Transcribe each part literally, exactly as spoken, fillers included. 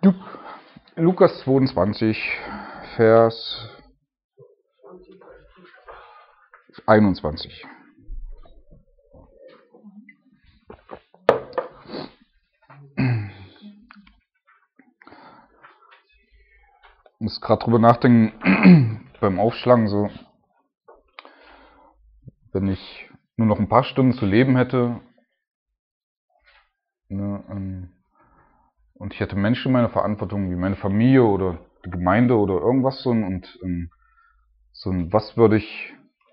Lukas zweiundzwanzig, Vers einundzwanzig. Ich muss gerade drüber nachdenken, beim Aufschlagen, so, wenn ich nur noch ein paar Stunden zu leben hätte, ne, ähm, und ich hätte Menschen in meiner Verantwortung, wie meine Familie oder die Gemeinde oder irgendwas so, und ähm, so, was würde ich,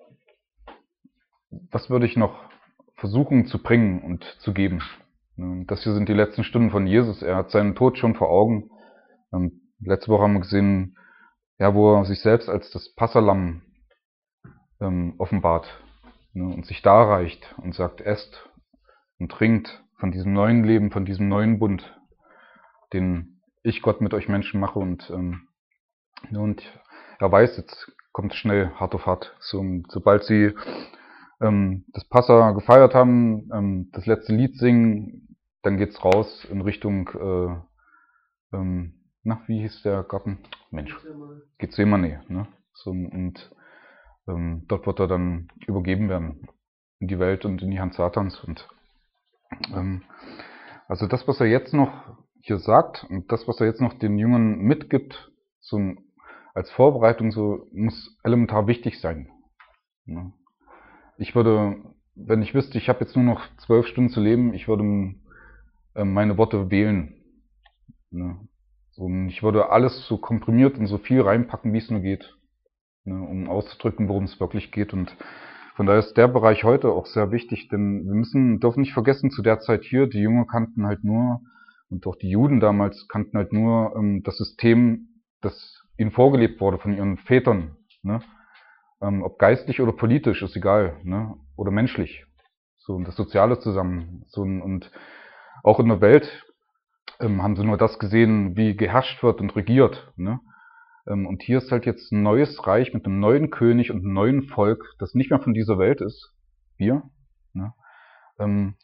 was würde ich noch versuchen zu bringen und zu geben? Ne, das hier sind die letzten Stunden von Jesus. Er hat seinen Tod schon vor Augen. Ähm, letzte Woche haben wir gesehen, ja, wo er sich selbst als das Passahlamm ähm, offenbart, ne, und sich darreicht und sagt, esst und trinkt von diesem neuen Leben, von diesem neuen Bund, den ich Gott mit euch Menschen mache. Und, ähm, und er weiß, jetzt kommt schnell hart auf hart. So, sobald sie ähm, das Passa gefeiert haben, ähm, das letzte Lied singen, dann geht's raus in Richtung, äh, ähm, na, wie hieß der Garten? Mensch, Gethsemane, ne? So, und ähm, dort wird er dann übergeben werden in die Welt und in die Hand Satans. Und ähm, also das, was er jetzt noch hier sagt und das, was er jetzt noch den Jüngern mitgibt, so ein, als Vorbereitung, so muss elementar wichtig sein. Ne? Ich würde, wenn ich wüsste, ich habe jetzt nur noch zwölf Stunden zu leben, ich würde äh, meine Worte wählen. Ne? So, ich würde alles so komprimiert und so viel reinpacken, wie es nur geht, ne, um auszudrücken, worum es wirklich geht. Und von daher ist der Bereich heute auch sehr wichtig, denn wir müssen, dürfen nicht vergessen, zu der Zeit hier, die Jünger kannten halt nur, und auch die Juden damals kannten halt nur ähm, das System, das ihnen vorgelebt wurde von ihren Vätern, ne? Ähm, ob geistlich oder politisch, ist egal, ne? Oder menschlich. So, und das Soziale zusammen. So, und auch in der Welt ähm, haben sie nur das gesehen, wie geherrscht wird und regiert, ne? Ähm, und hier ist halt jetzt ein neues Reich mit einem neuen König und einem neuen Volk, das nicht mehr von dieser Welt ist. Wir. Ne? Ähm,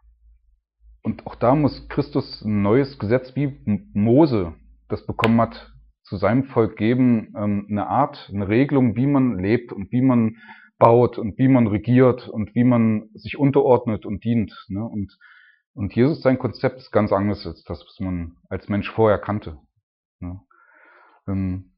und auch da muss Christus ein neues Gesetz, wie Mose das bekommen hat, zu seinem Volk geben, ähm, eine Art, eine Regelung, wie man lebt und wie man baut und wie man regiert und wie man sich unterordnet und dient. Ne? Und, und Jesus, sein Konzept ist ganz anders als das, was man als Mensch vorher kannte. Ne? Ähm,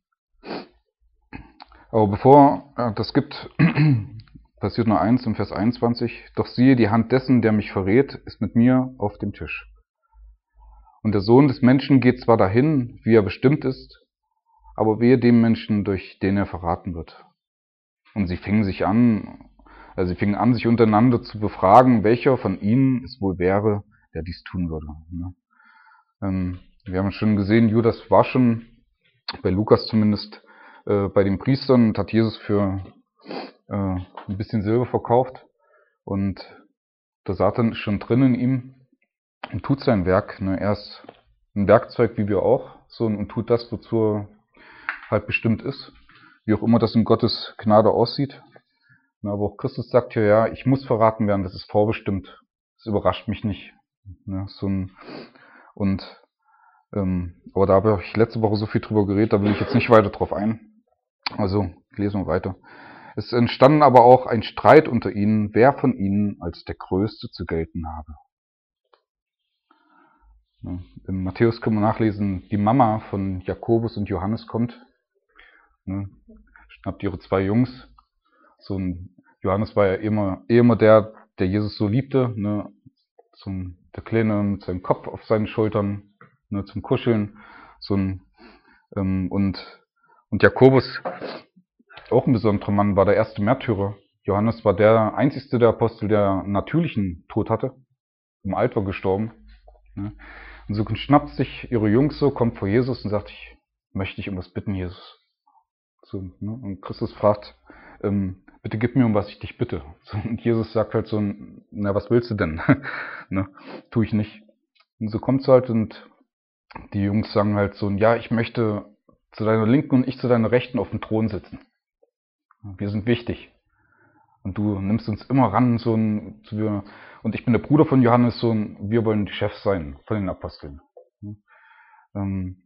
Aber bevor äh, das gibt, passiert nur eins im Vers einundzwanzig. Doch siehe, die Hand dessen, der mich verrät, ist mit mir auf dem Tisch. Und der Sohn des Menschen geht zwar dahin, wie er bestimmt ist, aber wehe dem Menschen, durch den er verraten wird. Und sie fingen sich an, also sie fingen an, sich untereinander zu befragen, welcher von ihnen es wohl wäre, der dies tun würde. Ne? Ähm, wir haben schon gesehen, Judas war schon, bei Lukas zumindest, äh, bei den Priestern und hat Jesus für äh, ein bisschen Silber verkauft. Und der Satan ist schon drin in ihm und tut sein Werk. Ne? Er ist ein Werkzeug, wie wir auch, so, und tut das, wozu er halt bestimmt ist. Wie auch immer das in Gottes Gnade aussieht. Na, aber auch Christus sagt hier, ja, ich muss verraten werden, das ist vorbestimmt. Das überrascht mich nicht. Ne? So ein, und ähm, aber da habe ich letzte Woche so viel drüber geredet, da will ich jetzt nicht weiter drauf ein. Also lesen wir weiter. Es entstanden aber auch ein Streit unter ihnen, wer von ihnen als der Größte zu gelten habe. Ja, in Matthäus können wir nachlesen, die Mama von Jakobus und Johannes kommt, ne, schnappt ihre zwei Jungs. So ein Johannes war ja immer, immer der, der Jesus so liebte, ne, zum, der Kleine mit seinem Kopf auf seinen Schultern, ne, zum Kuscheln. So ein, ähm, und, und Jakobus, auch ein besonderer Mann, war der erste Märtyrer. Johannes war der einzigste der Apostel, der einen natürlichen Tod hatte, im Alter gestorben. Ne. Und so schnappt sich ihre Jungs so, kommt vor Jesus und sagt, ich möchte dich um was bitten, Jesus. So, ne? Und Christus fragt, ähm, bitte gib mir, um was ich dich bitte. So, und Jesus sagt halt so, na, was willst du denn? Ne? Tu ich nicht. Und so kommt's halt und die Jungs sagen halt so, ja, ich möchte zu deiner Linken und ich zu deiner Rechten auf dem Thron sitzen. Wir sind wichtig. Und du nimmst uns immer ran, so ein, so wir, und ich bin der Bruder von Johannes, so ein, wir wollen die Chefs sein von den Aposteln. Ähm,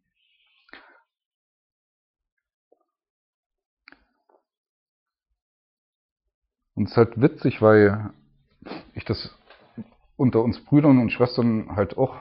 und es ist halt witzig, weil ich das unter uns Brüdern und Schwestern halt auch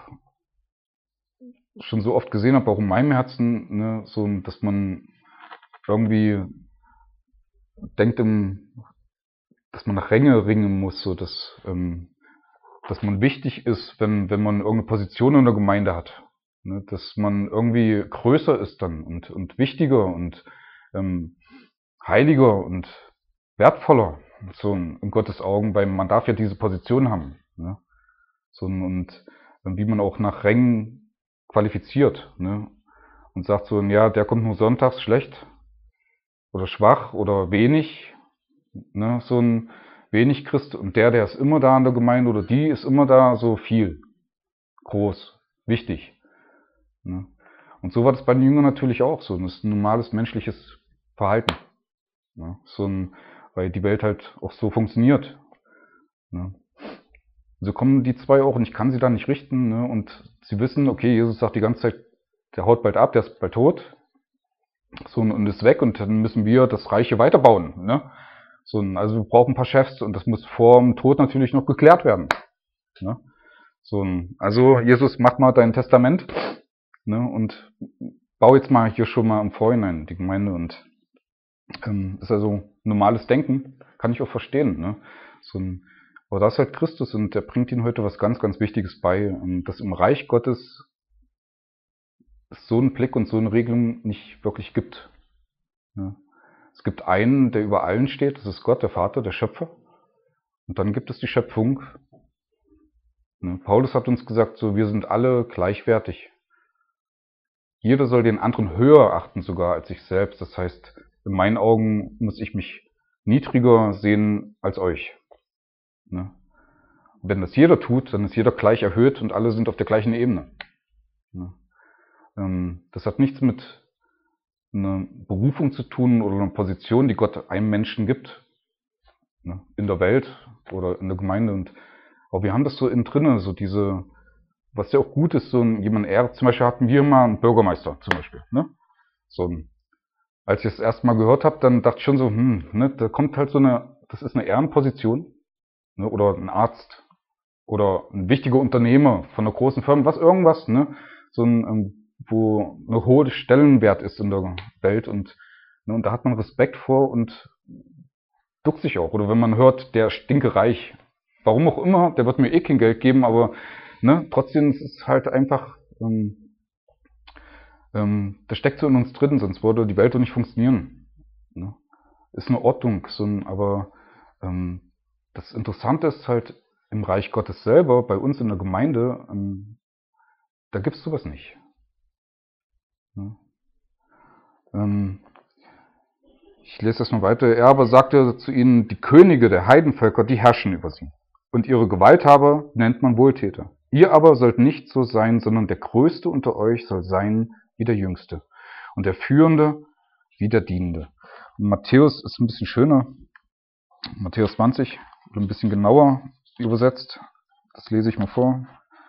schon so oft gesehen habe, auch in meinem Herzen, ne, so, dass man irgendwie denkt, im, dass man nach Ränge ringen muss, so dass, ähm, dass man wichtig ist, wenn, wenn man irgendeine Position in der Gemeinde hat. Ne, dass man irgendwie größer ist dann und, und wichtiger und ähm, heiliger und wertvoller, so in Gottes Augen, weil man darf ja diese Position haben. Ne? So, und wie man auch nach Rängen qualifiziert, ne? Und sagt so, ja, der kommt nur sonntags schlecht oder schwach oder wenig, ne? So ein wenig Christ und der, der ist immer da in der Gemeinde oder die ist immer da, so viel, groß, wichtig. Ne? Und so war das bei den Jüngern natürlich auch so. Das ist ein normales menschliches Verhalten. Ne? So ein, weil die Welt halt auch so funktioniert. Ne? So kommen die zwei auch und ich kann sie da nicht richten. Ne? Und sie wissen, okay, Jesus sagt die ganze Zeit, der haut bald ab, der ist bald tot. So, und ist weg und dann müssen wir das Reiche weiterbauen. Ne? So, also wir brauchen ein paar Chefs und das muss vor dem Tod natürlich noch geklärt werden. Ne? So, also Jesus, mach mal dein Testament, ne? Und bau jetzt mal hier schon mal im Vorhinein die Gemeinde und ähm, ist also normales Denken, kann ich auch verstehen. Ne? So ein, aber da ist halt Christus und der bringt ihnen heute was ganz, ganz Wichtiges bei, dass im Reich Gottes es so einen Blick und so eine Regelung nicht wirklich gibt. Ne? Es gibt einen, der über allen steht, das ist Gott, der Vater, der Schöpfer. Und dann gibt es die Schöpfung. Ne? Paulus hat uns gesagt, so, wir sind alle gleichwertig. Jeder soll den anderen höher achten sogar als sich selbst. Das heißt, in meinen Augen muss ich mich niedriger sehen als euch. Ne? Wenn das jeder tut, dann ist jeder gleich erhöht und alle sind auf der gleichen Ebene. Ne? Ähm, das hat nichts mit einer Berufung zu tun oder einer Position, die Gott einem Menschen gibt. Ne? In der Welt oder in der Gemeinde. Und aber wir haben das so innen drinne, so diese, was ja auch gut ist, so jemand ehrt. Zum Beispiel hatten wir mal einen Bürgermeister, zum Beispiel. Ne? So ein, als ich das erste Mal gehört habe, dann dachte ich schon so, hm, ne, da kommt halt so eine, das ist eine Ehrenposition, ne, oder ein Arzt oder ein wichtiger Unternehmer von einer großen Firma, was irgendwas, ne, so ein, ähm, wo eine hohe Stellenwert ist in der Welt und, ne, und da hat man Respekt vor und duckt sich auch. Oder wenn man hört, der stinke reich, warum auch immer, der wird mir eh kein Geld geben, aber ne, trotzdem ist es halt einfach, ähm, ähm, das steckt so in uns drin, sonst würde die Welt doch nicht funktionieren. Ne? Ist eine Ordnung, so ein, aber ähm, das Interessante ist halt im Reich Gottes selber, bei uns in der Gemeinde, ähm, da gibt's sowas nicht. Ne? Ähm, ich lese das mal weiter. Er aber sagte zu ihnen, die Könige der Heidenvölker, die herrschen über sie. Und ihre Gewalthaber nennt man Wohltäter. Ihr aber sollt nicht so sein, sondern der Größte unter euch soll sein wie der Jüngste. Und der Führende wie der Dienende. Und Matthäus ist ein bisschen schöner. Matthäus zwanzig, ein bisschen genauer übersetzt. Das lese ich mal vor.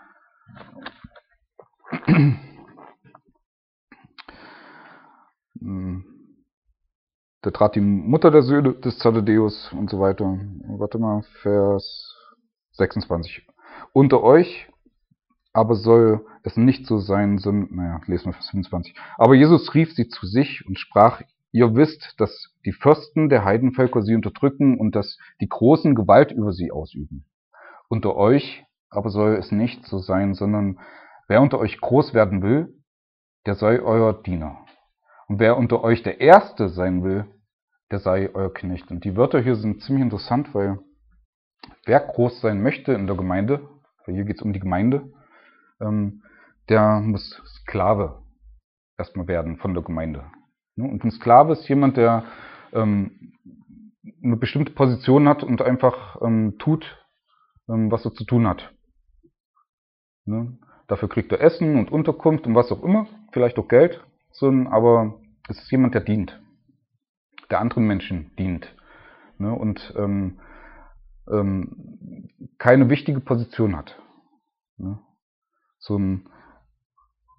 Da trat die Mutter der Söhne des Zededeus und so weiter. Warte mal, Vers sechsundzwanzig. Unter euch aber soll es nicht so sein, sondern, naja, lesen wir Vers fünfundzwanzig. Aber Jesus rief sie zu sich und sprach, ihr wisst, dass die Fürsten der Heidenvölker sie unterdrücken und dass die Großen Gewalt über sie ausüben. Unter euch aber soll es nicht so sein, sondern wer unter euch groß werden will, der sei euer Diener. Und wer unter euch der Erste sein will, der sei euer Knecht. Und die Wörter hier sind ziemlich interessant, weil wer groß sein möchte in der Gemeinde, weil hier geht es um die Gemeinde, ähm, der muss Sklave erstmal werden von der Gemeinde. Und ein Sklave ist jemand, der ähm, eine bestimmte Position hat und einfach ähm, tut, ähm, was er zu tun hat. Ne? Dafür kriegt er Essen und Unterkunft und was auch immer, vielleicht auch Geld, so, aber es ist jemand, der dient, der anderen Menschen dient, ne? Und ähm, ähm, keine wichtige Position hat. Ne? So ein,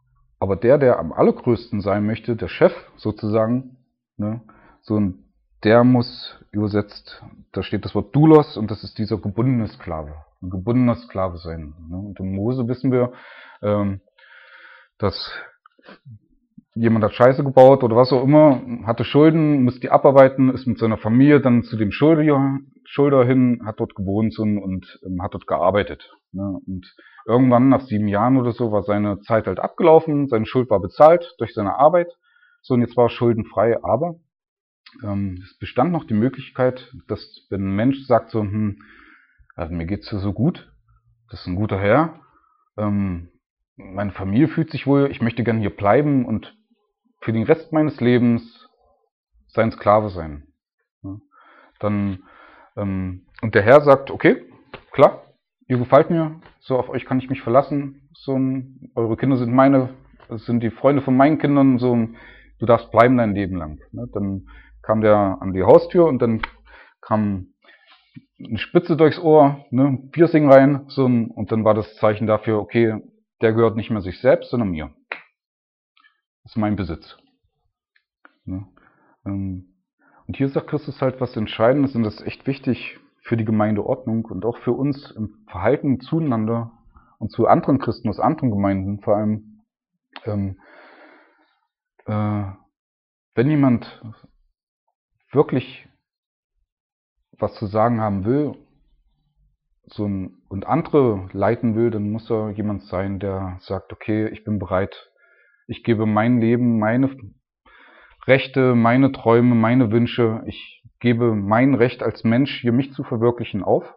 Aber der, der am allergrößten sein möchte, der Chef sozusagen, ne, so ein, der muss übersetzt, da steht das Wort Doulos und das ist dieser gebundene Sklave. Ein gebundener Sklave sein. Ne? Und in Mose wissen wir, ähm, dass jemand hat Scheiße gebaut oder was auch immer, hatte Schulden, muss die abarbeiten, ist mit seiner Familie dann zu dem Schulder, Schulder hin, hat dort gewohnt und, und ähm, hat dort gearbeitet. Ne? Und irgendwann nach sieben Jahren oder so war seine Zeit halt abgelaufen, seine Schuld war bezahlt durch seine Arbeit. So, und jetzt war er schuldenfrei, aber ähm, es bestand noch die Möglichkeit, dass wenn ein Mensch sagt so, hm, also mir geht's hier so gut, das ist ein guter Herr, ähm, meine Familie fühlt sich wohl, ich möchte gern hier bleiben und für den Rest meines Lebens sein Sklave sein. Ja, dann, ähm, und der Herr sagt, okay, klar, ihr gefällt mir, so auf euch kann ich mich verlassen, so, eure Kinder sind meine, sind die Freunde von meinen Kindern, so, du darfst bleiben dein Leben lang. Ne? Dann kam der an die Haustür und dann kam eine Spitze durchs Ohr, ne, Piercing rein, so, und dann war das Zeichen dafür, okay, der gehört nicht mehr sich selbst, sondern mir. Das ist mein Besitz. Ne? Und hier sagt Christus halt was Entscheidendes und das ist echt wichtig für die Gemeindeordnung und auch für uns im Verhalten zueinander und zu anderen Christen aus anderen Gemeinden vor allem. Ähm, äh, wenn jemand wirklich was zu sagen haben will so ein, und andere leiten will, dann muss er jemand sein, der sagt, okay, ich bin bereit, ich gebe mein Leben, meine Rechte, meine Träume, meine Wünsche, ich gebe mein Recht als Mensch, hier mich zu verwirklichen, auf,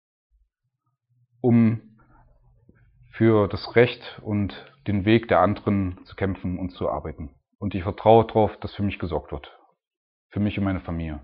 um für das Recht und den Weg der anderen zu kämpfen und zu arbeiten. Und ich vertraue darauf, dass für mich gesorgt wird. Für mich und meine Familie.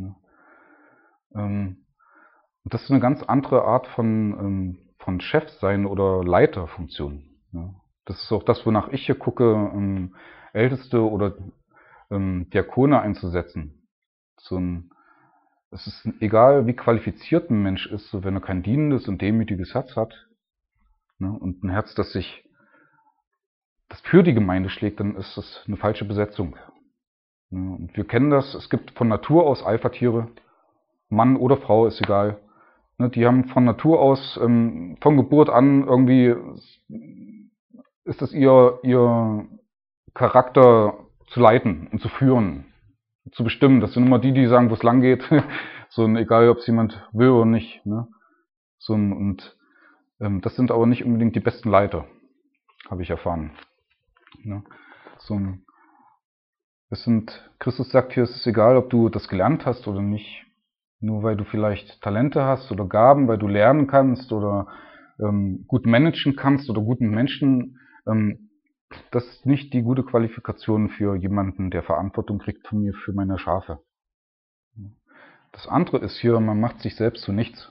Und das ist eine ganz andere Art von, von Chefsein oder Leiterfunktion. Das ist auch das, wonach ich hier gucke, Älteste oder Diakone einzusetzen. So ein, es ist egal, wie qualifiziert ein Mensch ist, so wenn er kein dienendes und demütiges Herz hat, ne, und ein Herz, das sich das für die Gemeinde schlägt, dann ist das eine falsche Besetzung. Ne, und wir kennen das, es gibt von Natur aus Alpha-Tiere, Mann oder Frau, ist egal. Ne, die haben von Natur aus, ähm, von Geburt an irgendwie, ist das ihr, ihr Charakter zu leiten und zu führen, zu bestimmen. Das sind immer die, die sagen, wo es lang geht. So ein, egal, ob es jemand will oder nicht. Ne? So ein, und ähm, das sind aber nicht unbedingt die besten Leiter, habe ich erfahren. Ne? So ein, es sind, Christus sagt hier, es ist egal, ob du das gelernt hast oder nicht. Nur weil du vielleicht Talente hast oder Gaben, weil du lernen kannst oder ähm, gut managen kannst oder guten Menschen, ähm, das ist nicht die gute Qualifikation für jemanden, der Verantwortung kriegt von mir für meine Schafe. Das andere ist hier, man macht sich selbst zu nichts.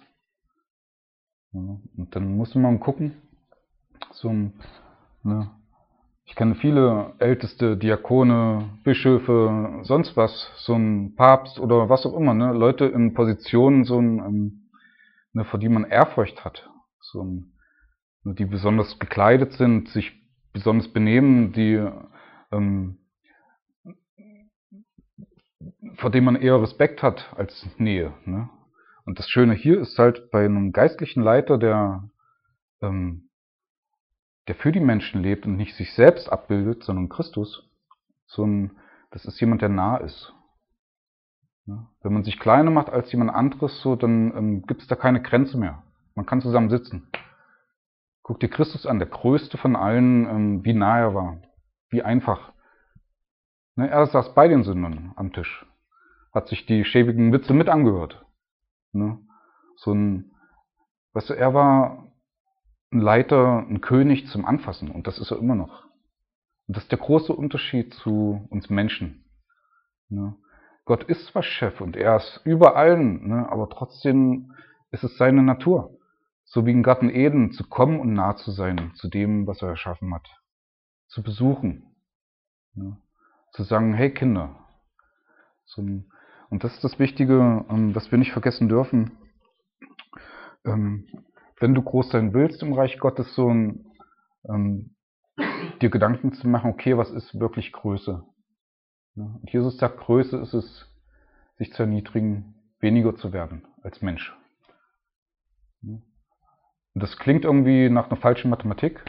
Und dann muss man gucken, so ein, ne, ich kenne viele Älteste, Diakone, Bischöfe, sonst was, so ein Papst oder was auch immer, ne, Leute in Positionen, so ein, ne, vor die man Ehrfurcht hat, so ein, die besonders gekleidet sind, sich besonders benehmen, die ähm, vor dem man eher Respekt hat als Nähe. Ne? Und das Schöne hier ist halt bei einem geistlichen Leiter, der, ähm, der für die Menschen lebt und nicht sich selbst abbildet, sondern Christus, so ein, das ist jemand, der nah ist. Ne? Wenn man sich kleiner macht als jemand anderes, so, dann ähm, gibt es da keine Grenze mehr. Man kann zusammen sitzen. Guck dir Christus an, der größte von allen, ähm, wie nah er war, wie einfach. Ne? Er saß bei den Sündern am Tisch. Hat sich die schäbigen Witze mit angehört. Ne? So ein, weißt du, er war ein Leiter, ein König zum Anfassen und das ist er immer noch. Und das ist der große Unterschied zu uns Menschen. Ne? Gott ist zwar Chef und er ist über allen, ne? Aber trotzdem ist es seine Natur, so wie im Garten Eden, zu kommen und nah zu sein zu dem, was er erschaffen hat. Zu besuchen. Ne? Zu sagen, hey Kinder. So ein, und das ist das Wichtige, was wir nicht vergessen dürfen. Wenn du groß sein willst im Reich Gottes, so ein, dir Gedanken zu machen, okay, was ist wirklich Größe? Und Jesus sagt, Größe ist es, sich zu erniedrigen, weniger zu werden als Mensch. Und das klingt irgendwie nach einer falschen Mathematik.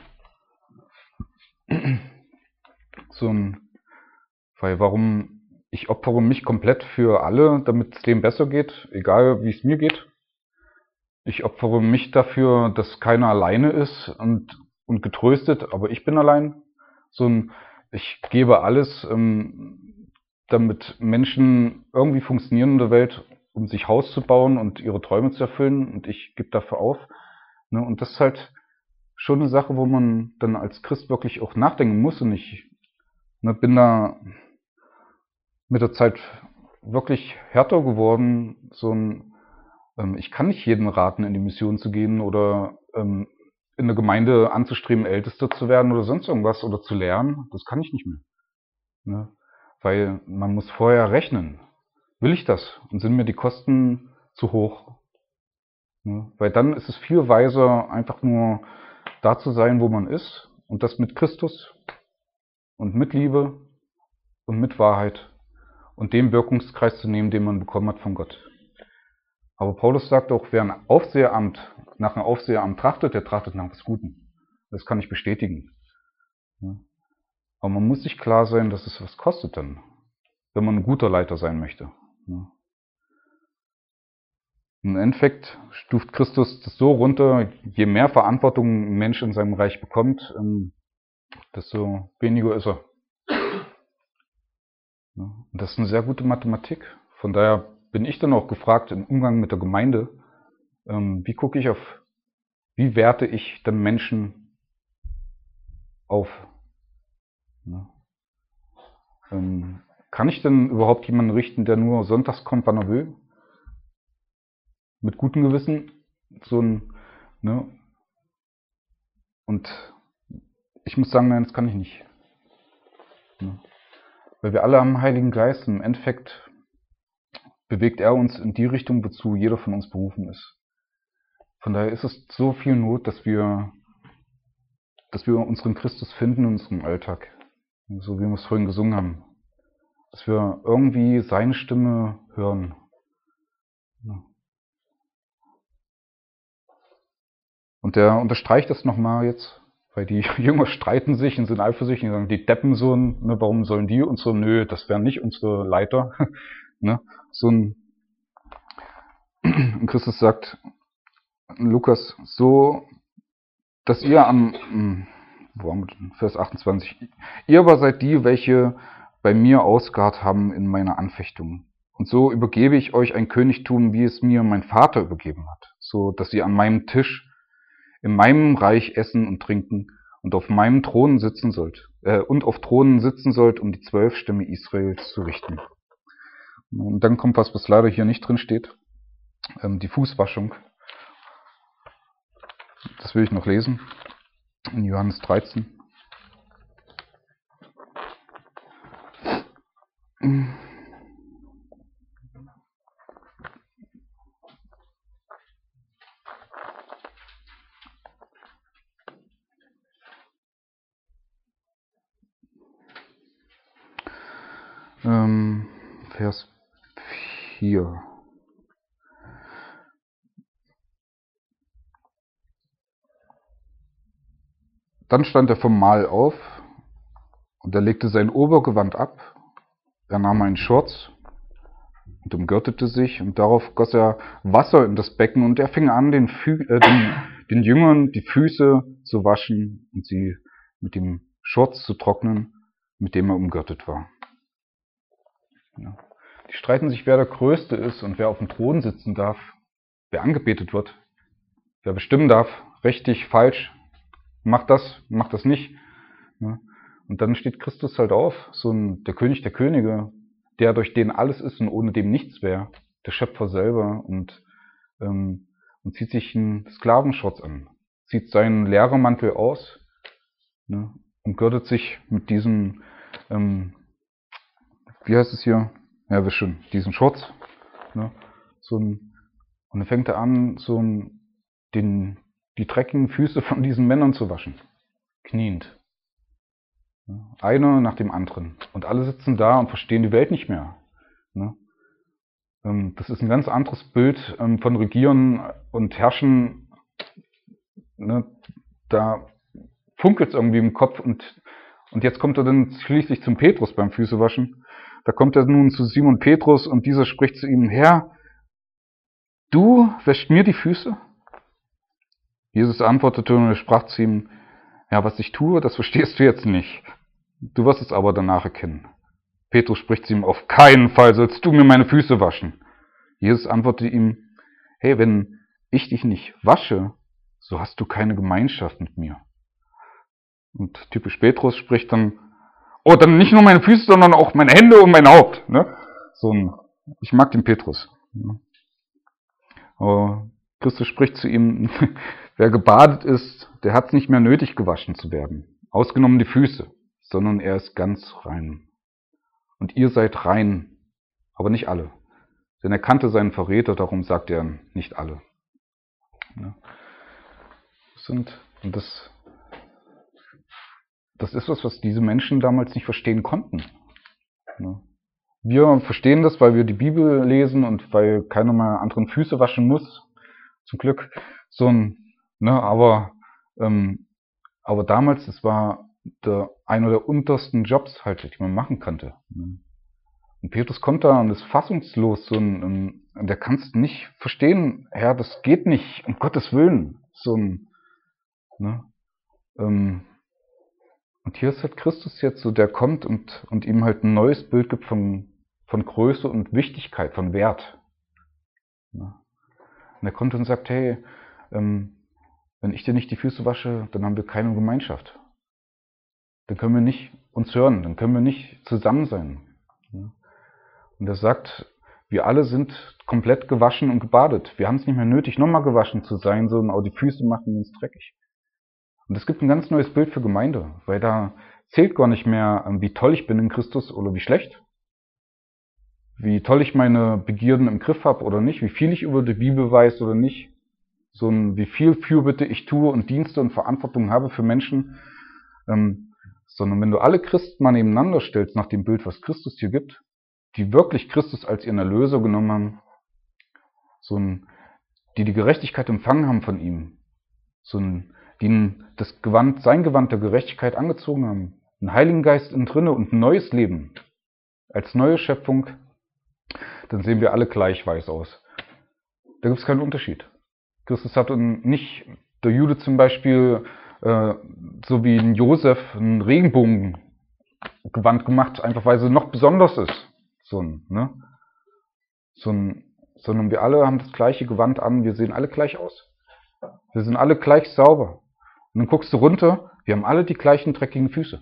So ein, weil warum, ich opfere mich komplett für alle, damit es dem besser geht, egal wie es mir geht. Ich opfere mich dafür, dass keiner alleine ist und, und getröstet, aber ich bin allein. So ein, ich gebe alles, ähm, damit Menschen irgendwie funktionieren in der Welt, um sich Haus zu bauen und ihre Träume zu erfüllen, und ich gebe dafür auf. Ne? Und das ist halt schon eine Sache, wo man dann als Christ wirklich auch nachdenken muss, und ich ne, bin da mit der Zeit wirklich härter geworden. So ein, ähm, ich kann nicht jedem raten, in die Mission zu gehen oder ähm, in der Gemeinde anzustreben, Ältester zu werden oder sonst irgendwas oder zu lernen. Das kann ich nicht mehr. Ne? Weil man muss vorher rechnen. Will ich das? Und sind mir die Kosten zu hoch? Ne? Weil dann ist es viel weiser, einfach nur da zu sein, wo man ist, und das mit Christus und mit Liebe und mit Wahrheit und dem Wirkungskreis zu nehmen, den man bekommen hat von Gott. Aber Paulus sagt auch, wer ein Aufseheramt, nach einem Aufseheramt trachtet, der trachtet nach was Guten. Das kann ich bestätigen. Aber man muss sich klar sein, dass es was kostet dann, wenn man ein guter Leiter sein möchte. Im Endeffekt stuft Christus das so runter, je mehr Verantwortung ein Mensch in seinem Reich bekommt, desto weniger ist er. Und das ist eine sehr gute Mathematik. Von daher bin ich dann auch gefragt im Umgang mit der Gemeinde, wie gucke ich auf, wie werte ich dann Menschen auf? Kann ich denn überhaupt jemanden richten, der nur sonntags kommt, wann er will? Mit gutem Gewissen? So ein, ne? Und ich muss sagen, nein, das kann ich nicht. Ne? Weil wir alle haben Heiligen Geist, und im Endeffekt bewegt er uns in die Richtung, wozu jeder von uns berufen ist. Von daher ist es so viel Not, dass wir, dass wir unseren Christus finden in unserem Alltag. So wie wir es vorhin gesungen haben. Dass wir irgendwie seine Stimme hören. Und der unterstreicht das nochmal jetzt, weil die Jünger streiten sich und sind eifersüchtig und sagen, die Deppen so, ne, warum sollen die und so, nö, das wären nicht unsere Leiter. Ne, so ein, und Christus sagt, Lukas, so, dass ihr am, wo haben wir denn? Vers achtundzwanzig, ihr aber seid die, welche bei mir ausgeharrt haben in meiner Anfechtung. Und so übergebe ich euch ein Königtum, wie es mir mein Vater übergeben hat, so dass ihr an meinem Tisch in meinem Reich essen und trinken und auf meinem Thron sitzen sollt, äh, und auf Thronen sitzen sollt, um die zwölf Stämme Israels zu richten. Und dann kommt was, was leider hier nicht drin steht, ähm, die Fußwaschung. Das will ich noch lesen, in Johannes dreizehn. Ähm, Vers vier. Dann stand er vom Mahl auf, und er legte sein Obergewand ab, er nahm einen Schurz und umgürtete sich, und darauf goss er Wasser in das Becken, und er fing an, den, Fü äh, den, den Jüngern die Füße zu waschen und sie mit dem Schurz zu trocknen, mit dem er umgürtet war. Ja. Die streiten sich, wer der Größte ist und wer auf dem Thron sitzen darf, wer angebetet wird, wer bestimmen darf, richtig, falsch, macht das, macht das nicht. Ja. Und dann steht Christus halt auf, so ein, der König der Könige, der durch den alles ist und ohne dem nichts wäre, der Schöpfer selber, und, ähm, und zieht sich einen Sklavenschurz an, zieht seinen Lehrermantel aus, ne, und gürtet sich mit diesem, ähm, wie heißt es hier? Ja, wir schon, diesen Schurz, ne, so ein, und dann fängt er an, so ein, den, die dreckigen Füße von diesen Männern zu waschen, kniend. Einer nach dem anderen. Und alle sitzen da und verstehen die Welt nicht mehr. Das ist ein ganz anderes Bild von Regieren und Herrschen. Da funkelt es irgendwie im Kopf. Und, und jetzt kommt er dann schließlich zum Petrus beim Füßewaschen. Da kommt er nun zu Simon Petrus und dieser spricht zu ihm: Herr, du wäschst mir die Füße? Jesus antwortete und er sprach zu ihm: Ja, was ich tue, das verstehst du jetzt nicht. Du wirst es aber danach erkennen. Petrus spricht zu ihm: Auf keinen Fall sollst du mir meine Füße waschen. Jesus antwortete ihm: Hey, wenn ich dich nicht wasche, so hast du keine Gemeinschaft mit mir. Und typisch Petrus spricht dann: Oh, dann nicht nur meine Füße, sondern auch meine Hände und mein Haupt. Ne? So ein, ich mag den Petrus. Aber Christus spricht zu ihm: Wer gebadet ist, der hat es nicht mehr nötig, gewaschen zu werden. Ausgenommen die Füße, sondern er ist ganz rein. Und ihr seid rein, aber nicht alle. Denn er kannte seinen Verräter, darum sagt er nicht alle. Das sind, und das, das ist was, was diese Menschen damals nicht verstehen konnten. Wir verstehen das, weil wir die Bibel lesen und weil keiner mal anderen Füße waschen muss. Zum Glück. So ein, ne, aber, ähm, aber damals, das war der, einer der untersten Jobs halt, die man machen konnte. Und Petrus kommt da und ist fassungslos. So ein, und der kann es nicht verstehen. Herr, das geht nicht, um Gottes Willen. So ein, ne, ähm, und hier ist halt Christus jetzt so, der kommt und, und ihm halt ein neues Bild gibt von, von Größe und Wichtigkeit, von Wert. Ne? Und er kommt und sagt: Hey, ähm, wenn ich dir nicht die Füße wasche, dann haben wir keine Gemeinschaft. Dann können wir nicht uns hören, dann können wir nicht zusammen sein. Und er sagt, wir alle sind komplett gewaschen und gebadet. Wir haben es nicht mehr nötig, nochmal gewaschen zu sein, sondern auch die Füße machen uns dreckig. Und es gibt ein ganz neues Bild für Gemeinde, weil da zählt gar nicht mehr, wie toll ich bin in Christus oder wie schlecht. Wie toll ich meine Begierden im Griff habe oder nicht, wie viel ich über die Bibel weiß oder nicht. So ein, wie viel Fürbitte ich tue und Dienste und Verantwortung habe für Menschen. Ähm, sondern wenn du alle Christen mal nebeneinander stellst, nach dem Bild, was Christus hier gibt, die wirklich Christus als ihren Erlöser genommen haben, so ein, die die Gerechtigkeit empfangen haben von ihm, so ein, die das Gewand, sein Gewand der Gerechtigkeit angezogen haben, einen Heiligen Geist innen drinne und ein neues Leben als neue Schöpfung, dann sehen wir alle gleich weiß aus. Da gibt es keinen Unterschied. Christus hat nicht, der Jude zum Beispiel, äh, so wie ein Josef, ein Regenbogengewand gemacht, einfach weil sie noch besonders ist. So ein, ne? So ein, sondern wir alle haben das gleiche Gewand an, wir sehen alle gleich aus. Wir sind alle gleich sauber. Und dann guckst du runter, wir haben alle die gleichen dreckigen Füße.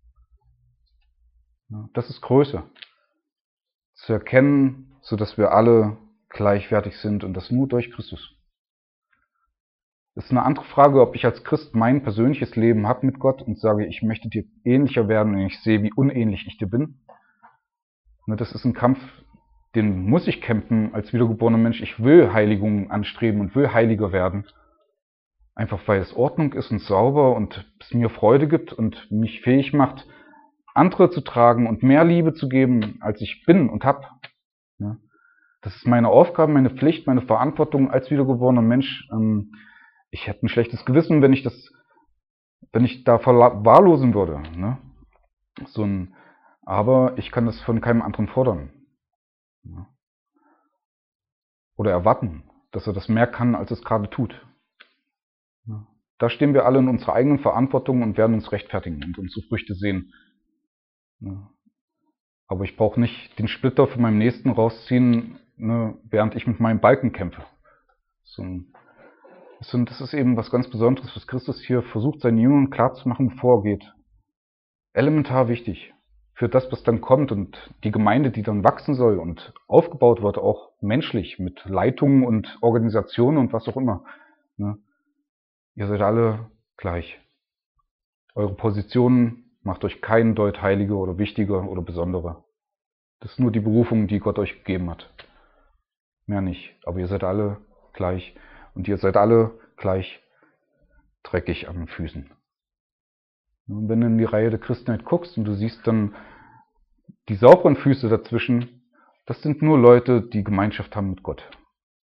Das ist Größe. Zu erkennen, sodass wir alle gleichwertig sind und das nur durch Christus. Es ist eine andere Frage, ob ich als Christ mein persönliches Leben habe mit Gott und sage, ich möchte dir ähnlicher werden und ich sehe, wie unähnlich ich dir bin. Das ist ein Kampf, den muss ich kämpfen als wiedergeborener Mensch. Ich will Heiligung anstreben und will heiliger werden. Einfach weil es Ordnung ist und sauber und es mir Freude gibt und mich fähig macht, andere zu tragen und mehr Liebe zu geben, als ich bin und habe. Das ist meine Aufgabe, meine Pflicht, meine Verantwortung als wiedergeborener Mensch. Ich hätte ein schlechtes Gewissen, wenn ich das, wenn ich da verwahrlosen würde. Ne? So ein, aber ich kann das von keinem anderen fordern. Ja. Oder erwarten, dass er das mehr kann, als es gerade tut. Ja. Da stehen wir alle in unserer eigenen Verantwortung und werden uns rechtfertigen und unsere Früchte sehen. Ja. Aber ich brauche nicht den Splitter von meinem Nächsten rausziehen, ne, während ich mit meinem Balken kämpfe. So ein, das ist eben was ganz Besonderes, was Christus hier versucht, seinen Jüngern klarzumachen, bevor er geht. Elementar wichtig für das, was dann kommt und die Gemeinde, die dann wachsen soll und aufgebaut wird, auch menschlich, mit Leitungen und Organisationen und was auch immer. Ne? Ihr seid alle gleich. Eure Positionen macht euch keinen Deut heiliger oder wichtiger oder besonderer. Das ist nur die Berufung, die Gott euch gegeben hat. Mehr nicht. Aber ihr seid alle gleich. Und ihr seid alle gleich dreckig an den Füßen. Und wenn du in die Reihe der Christenheit guckst und du siehst dann die sauberen Füße dazwischen, das sind nur Leute, die Gemeinschaft haben mit Gott.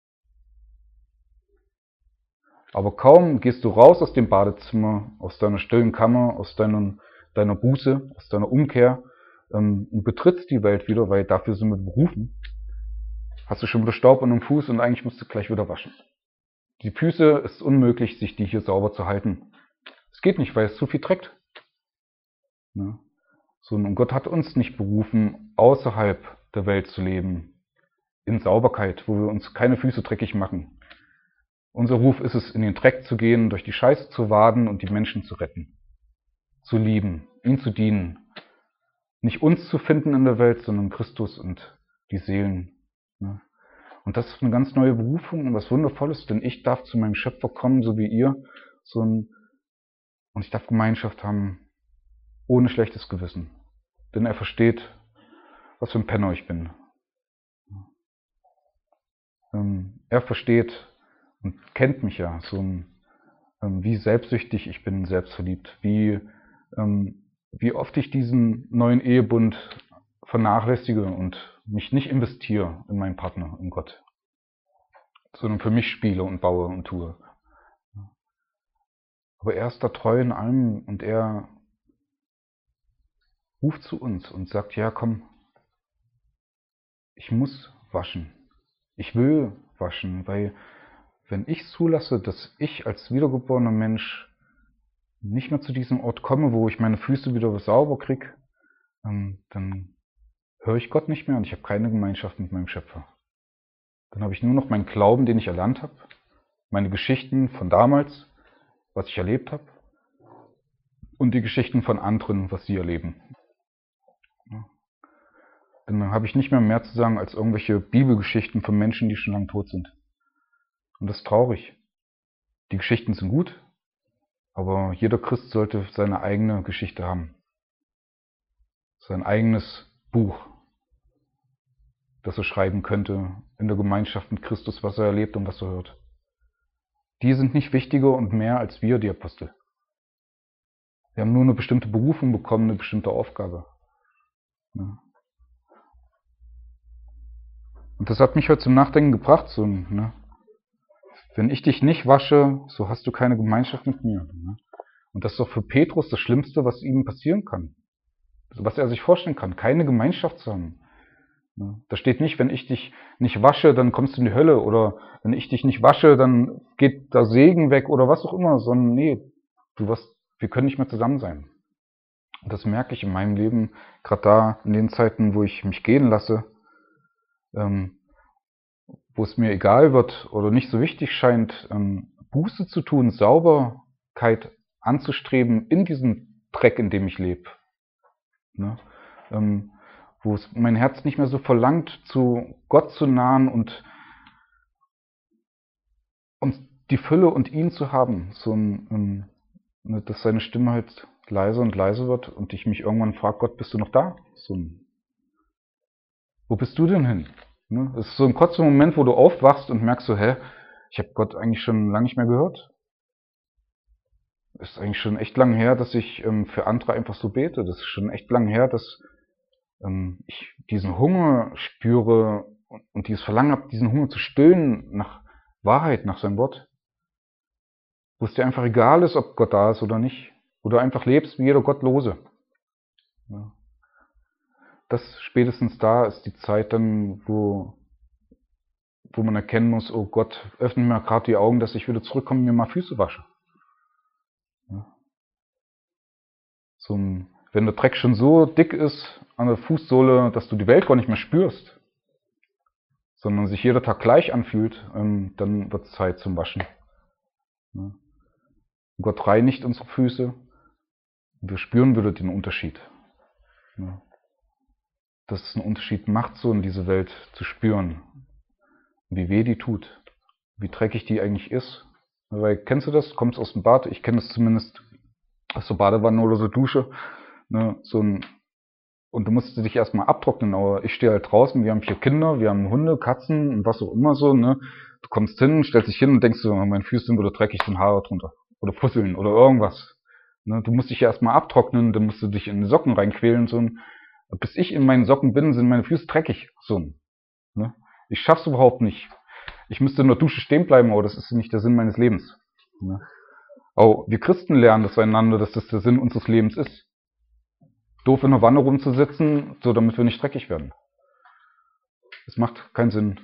Aber kaum gehst du raus aus dem Badezimmer, aus deiner stillen Kammer, aus deiner, deiner Buße, aus deiner Umkehr ähm, und betrittst die Welt wieder, weil dafür sind wir berufen, hast du schon wieder Staub an dem Fuß und eigentlich musst du gleich wieder waschen. Die Füße ist unmöglich, sich die hier sauber zu halten. Es geht nicht, weil es zu viel trägt. Ja. So, und Gott hat uns nicht berufen, außerhalb der Welt zu leben, in Sauberkeit, wo wir uns keine Füße dreckig machen. Unser Ruf ist es, in den Dreck zu gehen, durch die Scheiße zu waden und die Menschen zu retten, zu lieben, ihnen zu dienen. Nicht uns zu finden in der Welt, sondern Christus und die Seelen. Ja. Und das ist eine ganz neue Berufung und was Wundervolles, denn ich darf zu meinem Schöpfer kommen, so wie ihr, so ein, und ich darf Gemeinschaft haben, ohne schlechtes Gewissen. Denn er versteht, was für ein Penner ich bin. Ähm, er versteht und kennt mich ja, so ein, ähm, wie selbstsüchtig ich bin, selbstverliebt, wie, ähm, wie oft ich diesen neuen Ehebund vernachlässige und mich nicht investiere in meinen Partner, in Gott, sondern für mich spiele und baue und tue. Aber er ist da treu in allem und er ruft zu uns und sagt, ja komm, ich muss waschen, ich will waschen, weil wenn ich zulasse, dass ich als wiedergeborener Mensch nicht mehr zu diesem Ort komme, wo ich meine Füße wieder sauber kriege, dann höre ich Gott nicht mehr und ich habe keine Gemeinschaft mit meinem Schöpfer. Dann habe ich nur noch meinen Glauben, den ich erlernt habe, meine Geschichten von damals, was ich erlebt habe, und die Geschichten von anderen, was sie erleben. Dann habe ich nicht mehr mehr zu sagen als irgendwelche Bibelgeschichten von Menschen, die schon lange tot sind. Und das ist traurig. Die Geschichten sind gut, aber jeder Christ sollte seine eigene Geschichte haben. Sein eigenes Buch, das er schreiben könnte in der Gemeinschaft mit Christus, was er erlebt und was er hört. Die sind nicht wichtiger und mehr als wir, die Apostel. Wir haben nur eine bestimmte Berufung bekommen, eine bestimmte Aufgabe. Ja. Und das hat mich heute zum Nachdenken gebracht. So, ne? Wenn ich dich nicht wasche, so hast du keine Gemeinschaft mit mir. Ne? Und das ist doch für Petrus das Schlimmste, was ihm passieren kann. Also was er sich vorstellen kann, keine Gemeinschaft zu haben. Ne? Da steht nicht, wenn ich dich nicht wasche, dann kommst du in die Hölle. Oder wenn ich dich nicht wasche, dann geht der Segen weg oder was auch immer. Sondern nee, du wirst, wir können nicht mehr zusammen sein. Und das merke ich in meinem Leben, gerade da in den Zeiten, wo ich mich gehen lasse, ähm, wo es mir egal wird oder nicht so wichtig scheint, ähm, Buße zu tun, Sauberkeit anzustreben in diesem Dreck, in dem ich lebe. Ne? Ähm, wo es mein Herz nicht mehr so verlangt, zu Gott zu nahen und, und die Fülle und ihn zu haben, so ein, ähm, dass seine Stimme halt leiser und leiser wird und ich mich irgendwann frage, Gott, bist du noch da? So ein, wo bist du denn hin? Ne? Es ist so ein kurzer Moment, wo du aufwachst und merkst so, hä, ich habe Gott eigentlich schon lange nicht mehr gehört. Es ist eigentlich schon echt lang her, dass ich ähm, für andere einfach so bete. Das ist schon echt lang her, dass ähm, ich diesen Hunger spüre und, und dieses Verlangen habe, diesen Hunger zu stillen nach Wahrheit, nach seinem Wort. Wo es dir einfach egal ist, ob Gott da ist oder nicht. Wo du einfach lebst wie jeder Gottlose. Ja. Das spätestens da ist die Zeit dann, wo, wo man erkennen muss, oh Gott, öffne mir gerade die Augen, dass ich wieder zurückkomme und mir mal Füße wasche. Ja. So ein, wenn der Dreck schon so dick ist an der Fußsohle, dass du die Welt gar nicht mehr spürst, sondern sich jeder Tag gleich anfühlt, ähm, dann wird es Zeit zum Waschen. Ja. Gott reinigt unsere Füße und wir spüren wieder den Unterschied. Ja. Dass es einen Unterschied macht, so in diese Welt zu spüren. Wie weh die tut. Wie dreckig die eigentlich ist. Weil, kennst du das? Du kommst aus dem Bad. Ich kenne das zumindest aus der Badewanne oder so Dusche. Ne, so ein, und du musst dich erstmal abtrocknen. Aber ich stehe halt draußen. Wir haben vier Kinder. Wir haben Hunde, Katzen und was auch immer so. Ne. Du kommst hin, stellst dich hin und denkst so, meine Füße sind wieder dreckig, sind Haare drunter. Oder Fusseln oder irgendwas. Ne? Du musst dich ja erstmal abtrocknen, dann musst du dich in die Socken reinquälen. So. Bis ich in meinen Socken bin, sind meine Füße dreckig. So. Ne? Ich schaff's überhaupt nicht. Ich müsste in der Dusche stehen bleiben, aber das ist nicht der Sinn meines Lebens. Ne? Auch wir Christen lernen das einander, dass das der Sinn unseres Lebens ist. Doof in der Wanne rumzusitzen, so damit wir nicht dreckig werden. Das macht keinen Sinn.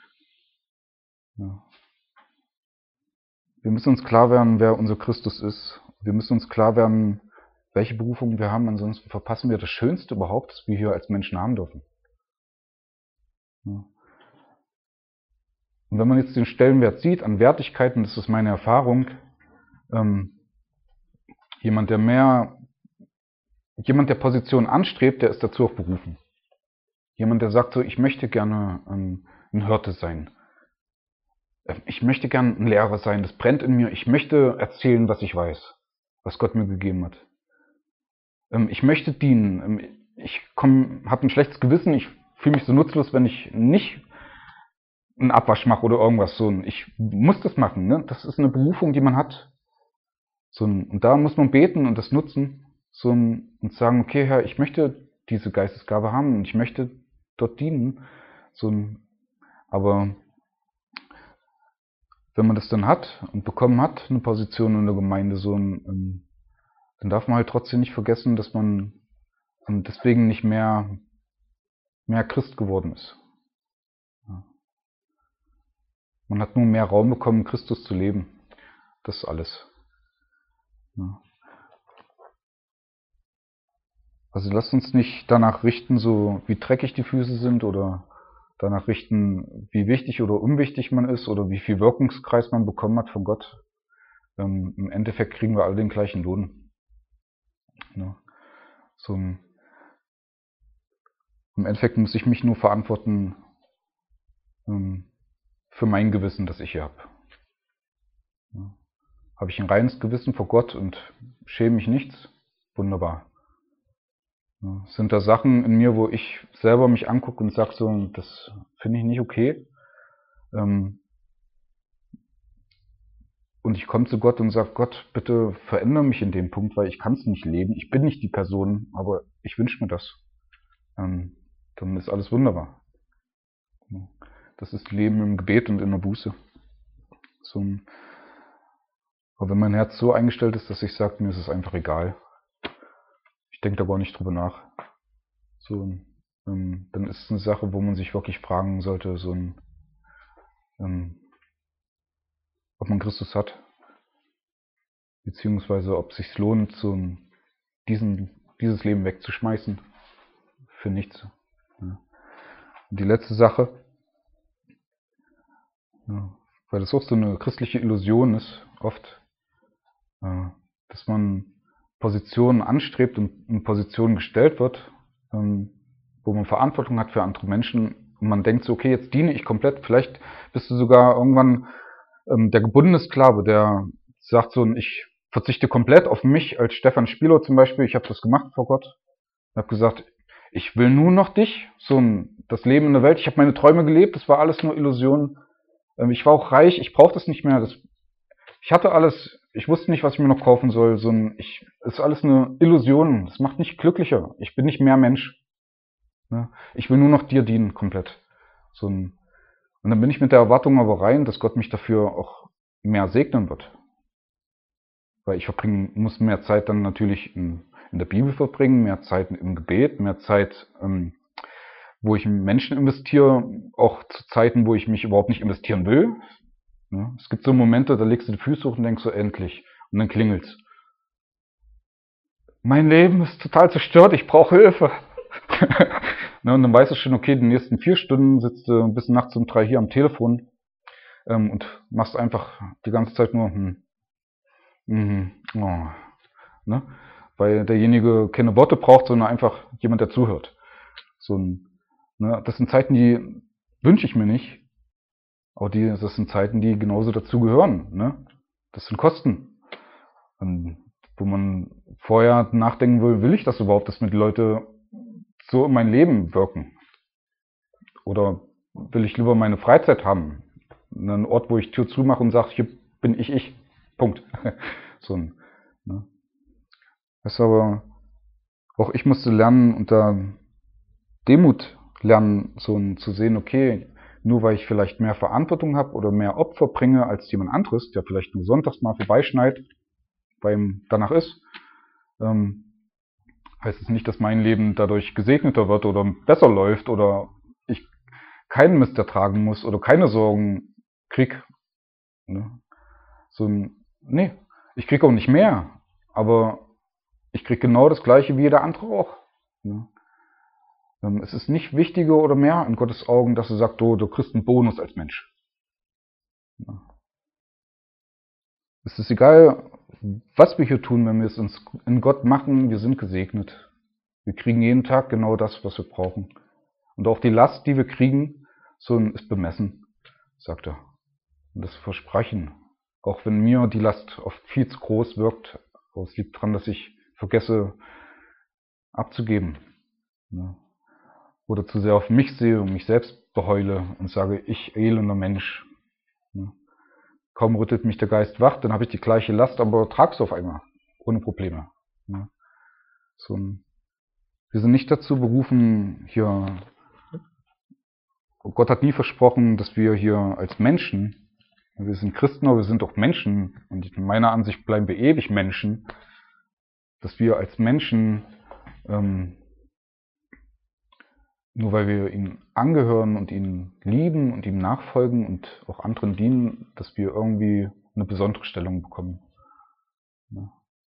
Ja. Wir müssen uns klar werden, wer unser Christus ist. Wir müssen uns klar werden, welche Berufung wir haben, ansonsten verpassen wir das Schönste überhaupt, das wir hier als Menschen haben dürfen. Ja. Und wenn man jetzt den Stellenwert sieht an Wertigkeiten, das ist meine Erfahrung, ähm, jemand, der mehr, jemand, der Position anstrebt, der ist dazu auch berufen. Jemand, der sagt so, ich möchte gerne ähm, ein Hirte sein. Ich möchte gerne ein Lehrer sein, das brennt in mir. Ich möchte erzählen, was ich weiß, was Gott mir gegeben hat. Ähm, ich möchte dienen. Ähm, ich habe ein schlechtes Gewissen, ich fühle mich so nutzlos, wenn ich nicht einen Abwasch mache oder irgendwas. So, ich muss das machen. Ne? Das ist eine Berufung, die man hat. So, und da muss man beten und das nutzen so, und sagen, okay, Herr, ich möchte diese Geistesgabe haben und ich möchte dort dienen. So, aber wenn man das dann hat und bekommen hat, eine Position in der Gemeinde, so ein, dann darf man halt trotzdem nicht vergessen, dass man deswegen nicht mehr, mehr Christ geworden ist. Ja. Man hat nur mehr Raum bekommen, Christus zu leben. Das ist alles. Ja. Also lasst uns nicht danach richten, so wie dreckig die Füße sind oder danach richten, wie wichtig oder unwichtig man ist oder wie viel Wirkungskreis man bekommen hat von Gott. Ähm, Im Endeffekt kriegen wir alle den gleichen Lohn. Ja. So, im Endeffekt muss ich mich nur verantworten ähm, für mein Gewissen, das ich hier habe. Ja. Habe ich ein reines Gewissen vor Gott und schäme mich nichts? Wunderbar. Ja. Sind da Sachen in mir, wo ich selber mich angucke und sage so, das finde ich nicht okay? Ähm, Und ich komme zu Gott und sage, Gott, bitte verändere mich in dem Punkt, weil ich kann es nicht leben. Ich bin nicht die Person, aber ich wünsche mir das. Ähm, dann ist alles wunderbar. Das ist Leben im Gebet und in der Buße. So, aber wenn mein Herz so eingestellt ist, dass ich sage, mir ist es einfach egal. Ich denke da gar nicht drüber nach. So, ähm, dann ist es eine Sache, wo man sich wirklich fragen sollte, so ein, ähm, ob man Christus hat. Beziehungsweise ob es sich lohnt, so diesen, dieses Leben wegzuschmeißen. Für nichts. Ja. Und die letzte Sache, ja, weil das auch so eine christliche Illusion ist, oft, äh, dass man Positionen anstrebt und in Positionen gestellt wird, ähm, wo man Verantwortung hat für andere Menschen und man denkt so, okay, jetzt diene ich komplett, vielleicht bist du sogar irgendwann ähm, der gebundene Sklave, der sagt so, ich verzichte komplett auf mich, als Stefan Spieler zum Beispiel, ich habe das gemacht vor Gott, ich habe gesagt, ich will nur noch dich, so ein, das Leben in der Welt, ich habe meine Träume gelebt, das war alles nur Illusion, ähm, ich war auch reich, ich brauche das nicht mehr, das, ich hatte alles, ich wusste nicht, was ich mir noch kaufen soll, so ein, ich, das ist alles eine Illusion, das macht mich glücklicher, ich bin nicht mehr Mensch, ne? Ich will nur noch dir dienen, komplett, so ein, und dann bin ich mit der Erwartung aber rein, dass Gott mich dafür auch mehr segnen wird. Weil ich verbringen, muss mehr Zeit dann natürlich in, in der Bibel verbringen, mehr Zeit im Gebet, mehr Zeit, ähm, wo ich in Menschen investiere, auch zu Zeiten, wo ich mich überhaupt nicht investieren will. Ja, es gibt so Momente, da legst du die Füße hoch und denkst so, endlich. Und dann klingelt's. Mein Leben ist total zerstört, ich brauche Hilfe. Ne, und dann weißt du schon, okay, die nächsten vier Stunden sitzt du bis nachts um drei hier am Telefon ähm, und machst einfach die ganze Zeit nur, hm, hm, oh, ne? Weil derjenige keine Worte braucht, sondern einfach jemand, der zuhört. So ein, ne? Das sind Zeiten, die wünsche ich mir nicht, aber die, das sind Zeiten, die genauso dazu gehören. Ne? Das sind Kosten, ähm, wo man vorher nachdenken will, will ich das überhaupt, dass mir die Leute so in mein Leben wirken? Oder will ich lieber meine Freizeit haben? Einen Ort, wo ich Tür zumache und sage, hier bin ich ich. Punkt. So ein, ne? Weißt du, aber auch ich musste lernen, unter Demut lernen, so zu sehen, okay, nur weil ich vielleicht mehr Verantwortung habe oder mehr Opfer bringe als jemand anderes, der vielleicht nur sonntags mal vorbeischneit, weil ihm danach ist, ähm, heißt es nicht, dass mein Leben dadurch gesegneter wird oder besser läuft oder ich keinen Mist ertragen muss oder keine Sorgen krieg. Ne? So ein, nee, ich krieg auch nicht mehr, aber ich krieg genau das Gleiche wie jeder andere auch. Ne? Es ist nicht wichtiger oder mehr in Gottes Augen, dass er sagt, du, du kriegst einen Bonus als Mensch. Ne? Es ist egal, was wir hier tun, wenn wir es uns in Gott machen, wir sind gesegnet. Wir kriegen jeden Tag genau das, was wir brauchen. Und auch die Last, die wir kriegen, so ist bemessen, sagt er. Und das Versprechen, auch wenn mir die Last oft viel zu groß wirkt, aber es liegt daran, dass ich vergesse abzugeben. Oder zu sehr auf mich sehe und mich selbst beheule und sage, ich elender Mensch. Kaum rüttelt mich der Geist wach, dann habe ich die gleiche Last, aber trage es auf einmal, ohne Probleme. So ein, wir sind nicht dazu berufen, hier, Gott hat nie versprochen, dass wir hier als Menschen, wir sind Christen, aber wir sind auch Menschen, und in meiner Ansicht bleiben wir ewig Menschen, dass wir als Menschen, ähm, nur weil wir ihm angehören und ihn lieben und ihm nachfolgen und auch anderen dienen, dass wir irgendwie eine besondere Stellung bekommen. Ja.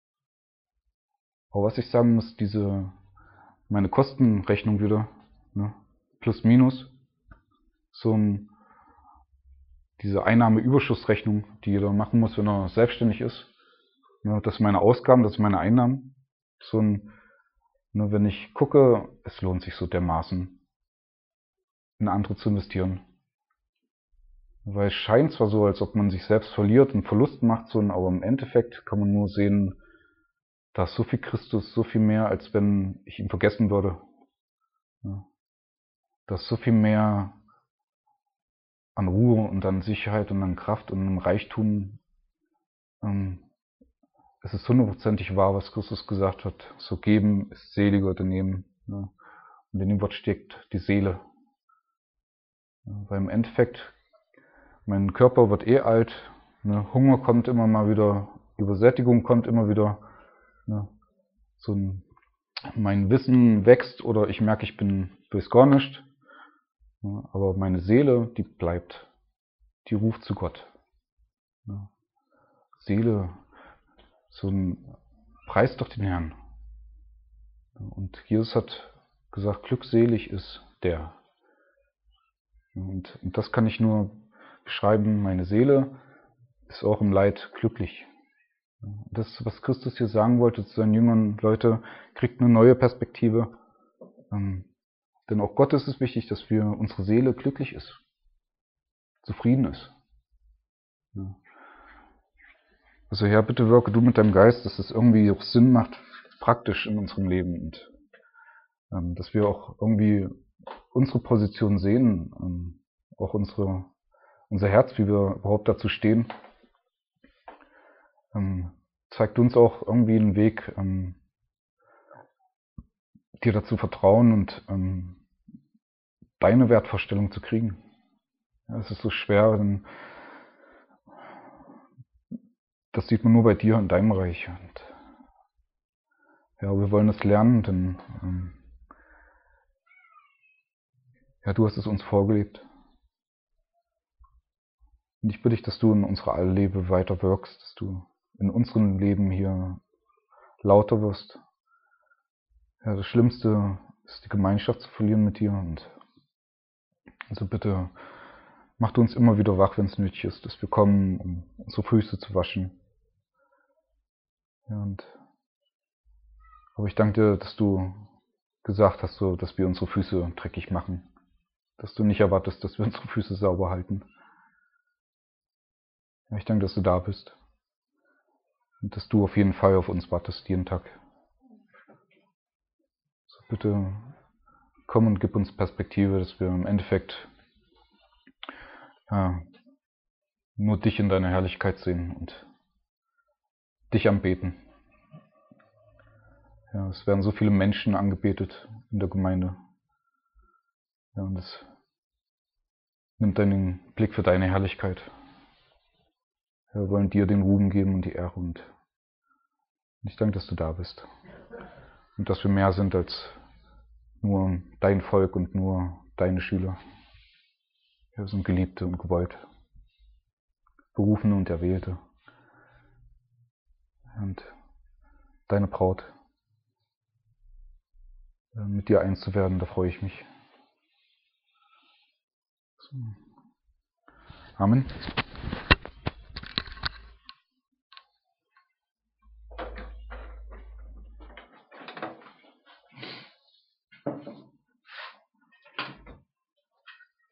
Aber was ich sagen muss, diese, meine Kostenrechnung wieder, ne, plus minus, so ein, diese Einnahmeüberschussrechnung, die jeder machen muss, wenn er selbstständig ist, ne, das sind meine Ausgaben, das sind meine Einnahmen, so ein, ne, wenn ich gucke, es lohnt sich so dermaßen, in andere zu investieren. Weil es scheint zwar so, als ob man sich selbst verliert und Verlust macht, so, aber im Endeffekt kann man nur sehen, da ist so viel Christus, so viel mehr, als wenn ich ihn vergessen würde. Ja. Da ist so viel mehr an Ruhe und an Sicherheit und an Kraft und an Reichtum. Ähm, es ist hundertprozentig wahr, was Christus gesagt hat. So geben ist seliger denn nehmen. Ja. Und in dem Wort steckt die Seele. Ja, weil im Endeffekt, mein Körper wird eh alt, ne? Hunger kommt immer mal wieder, Übersättigung kommt immer wieder. Ne? So ein, mein Wissen wächst oder ich merke, ich bin durchs gar nicht. Ja, aber meine Seele, die bleibt. Die ruft zu Gott. Ja. Seele, so ein Preis doch den Herrn. Und Jesus hat gesagt, glückselig ist der. Und, und das kann ich nur beschreiben, meine Seele ist auch im Leid glücklich. Das, was Christus hier sagen wollte zu seinen Jüngern, Leute, kriegt eine neue Perspektive. Ähm, denn auch Gott ist es wichtig, dass wir unsere Seele glücklich ist, zufrieden ist. Ja. Also Herr, bitte wirke du mit deinem Geist, dass es irgendwie auch Sinn macht, praktisch in unserem Leben. Und ähm, dass wir auch irgendwie unsere Position sehen, ähm, auch unsere, unser Herz, wie wir überhaupt dazu stehen. Ähm, zeigt uns auch irgendwie einen Weg, ähm, dir dazu vertrauen und ähm, deine Wertvorstellung zu kriegen. Ja, es ist so schwer, denn das sieht man nur bei dir in deinem Reich. Und ja, wir wollen das lernen, denn ähm, ja, du hast es uns vorgelebt. Und ich bitte dich, dass du in unserer Alllebe weiter wirkst, dass du in unserem Leben hier lauter wirst. Ja, das Schlimmste ist die Gemeinschaft zu verlieren mit dir. Und also bitte mach du uns immer wieder wach, wenn es nötig ist, dass wir kommen, um unsere Füße zu waschen. Ja, und aber ich danke dir, dass du gesagt hast, so, dass wir unsere Füße dreckig machen. Dass du nicht erwartest, dass wir unsere Füße sauber halten. Ja, ich danke, dass du da bist. Und dass du auf jeden Fall auf uns wartest, jeden Tag. So, bitte komm und gib uns Perspektive, dass wir im Endeffekt ja, nur dich in deiner Herrlichkeit sehen und dich anbeten. Ja, es werden so viele Menschen angebetet in der Gemeinde. Ja, und das nimmt deinen Blick für deine Herrlichkeit. Ja, wir wollen dir den Ruhm geben und die Ehre. Und ich danke, dass du da bist. Und dass wir mehr sind als nur dein Volk und nur deine Schüler. Wir sind Geliebte und gewollt. Berufene und Erwählte. Und deine Braut. Mit dir eins zu werden, da freue ich mich. Amen.